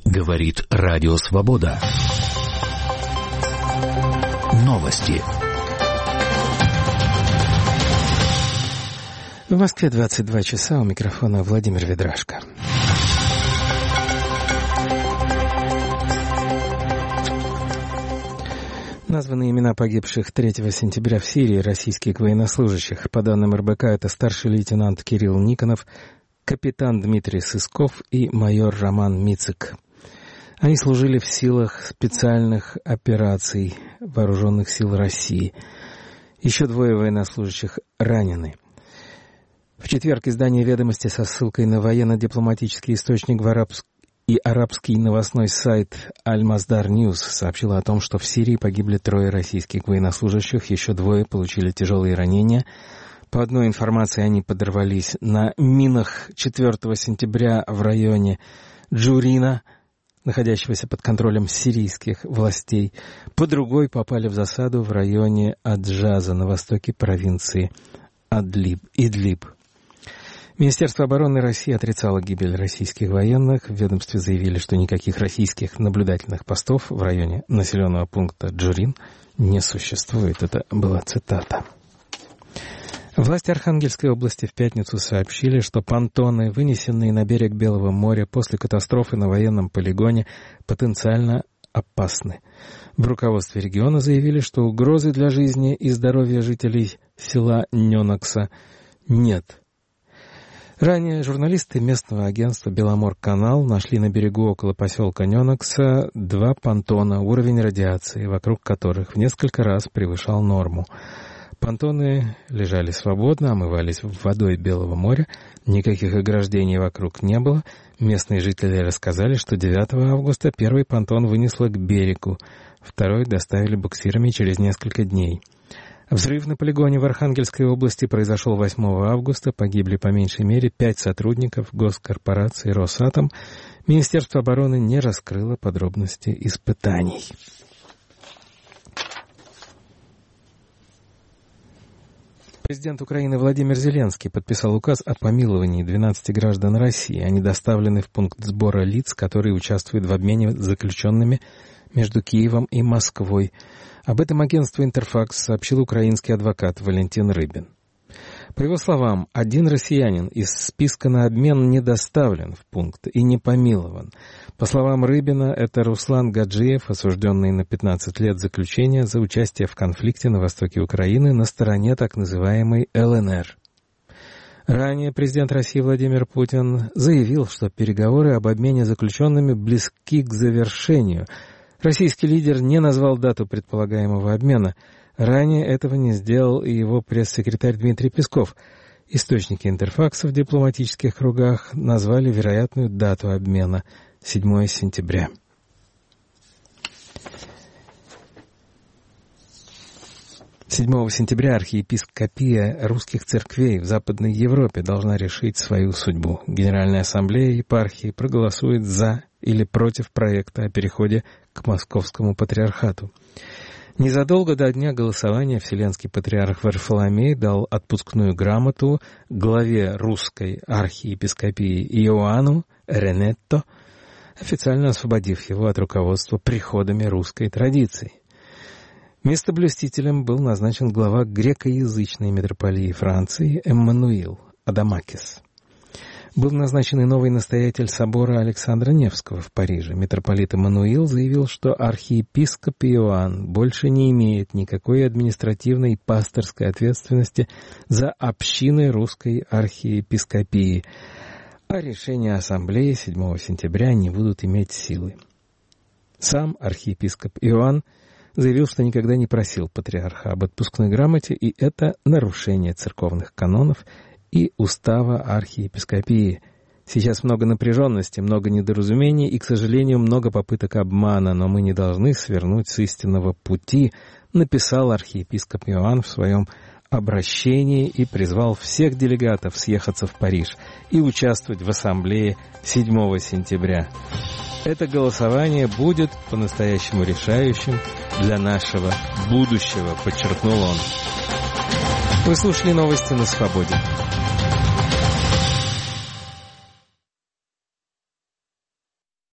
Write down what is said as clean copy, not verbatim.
Говорит Радио Свобода. Новости. В Москве 22 часа, у микрофона Владимир Ведрашко. Названы имена погибших 3 сентября в Сирии российских военнослужащих. По данным РБК, это старший лейтенант Кирилл Никонов, капитан Дмитрий Сысков и майор Роман Мицик. Они служили в силах специальных операций Вооруженных сил России. Еще 2 военнослужащих ранены. В четверг издание «Ведомости» со ссылкой на военно-дипломатический источник и арабский новостной сайт «Аль-Масдар Ньюс» сообщило о том, что в Сирии погибли 3 российских военнослужащих, еще 2 получили тяжелые ранения. По одной информации, они подорвались на минах 4 сентября в районе Джурина, находящегося под контролем сирийских властей. По другой попали в засаду в районе Аджаза на востоке провинции Идлиб. Министерство обороны России отрицало гибель российских военных. В ведомстве заявили, что никаких российских наблюдательных постов в районе населенного пункта Джурин не существует. Это была цитата. Власти Архангельской области в пятницу сообщили, что понтоны, вынесенные на берег Белого моря после катастрофы на военном полигоне, потенциально опасны. В руководстве региона заявили, что угрозы для жизни и здоровья жителей села Нёнокса нет. Ранее журналисты местного агентства «Беломорканал» нашли на берегу около поселка Нёнокса 2 понтона, уровень радиации, вокруг которых в несколько раз превышал норму. Понтоны лежали свободно, омывались водой Белого моря, никаких ограждений вокруг не было. Местные жители рассказали, что 9 августа первый понтон вынесло к берегу, второй доставили буксирами через несколько дней. Взрыв на полигоне в Архангельской области произошел 8 августа, погибли по меньшей мере 5 сотрудников госкорпорации «Росатом». Министерство обороны не раскрыло подробности испытаний. Президент Украины Владимир Зеленский подписал указ о помиловании 12 граждан России. Они доставлены в пункт сбора лиц, которые участвуют в обмене заключенными между Киевом и Москвой. Об этом агентству «Интерфакс» сообщил украинский адвокат Валентин Рыбин. По его словам, 1 россиянин из списка на обмен не доставлен в пункт и не помилован. По словам Рыбина, это Руслан Гаджиев, осужденный на 15 лет заключения за участие в конфликте на востоке Украины на стороне так называемой ЛНР. Ранее президент России Владимир Путин заявил, что переговоры об обмене заключенными близки к завершению. Российский лидер не назвал дату предполагаемого обмена. Ранее этого не сделал и его пресс-секретарь Дмитрий Песков. Источники Интерфакса в дипломатических кругах назвали вероятную дату обмена — 7 сентября. — 7 сентября архиепископия русских церквей в Западной Европе должна решить свою судьбу. Генеральная ассамблея епархии проголосует за или против проекта о переходе к Московскому патриархату. Незадолго до дня голосования Вселенский патриарх Варфоломей дал отпускную грамоту главе русской архиепископии Иоанну Ренетто, официально освободив его от руководства приходами русской традиции. Местоблюстителем был назначен глава грекоязычной митрополии Франции Эммануил Адамакис. Был назначен и новый настоятель собора Александра Невского в Париже. Митрополит Эммануил заявил, что архиепископ Иоанн больше не имеет никакой административной и пасторской ответственности за общины русской архиепископии, а решения ассамблеи 7 сентября не будут иметь силы. Сам архиепископ Иоанн заявил, что никогда не просил патриарха об отпускной грамоте, и это нарушение церковных канонов и устава архиепископии. Сейчас много напряженности, много недоразумений и, к сожалению, много попыток обмана, но мы не должны свернуть с истинного пути, написал архиепископ Иоанн в своем обращении и призвал всех делегатов съехаться в Париж и участвовать в ассамблее 7 сентября. Это голосование будет по-настоящему решающим для нашего будущего, подчеркнул он. Вы слушали новости на Свободе.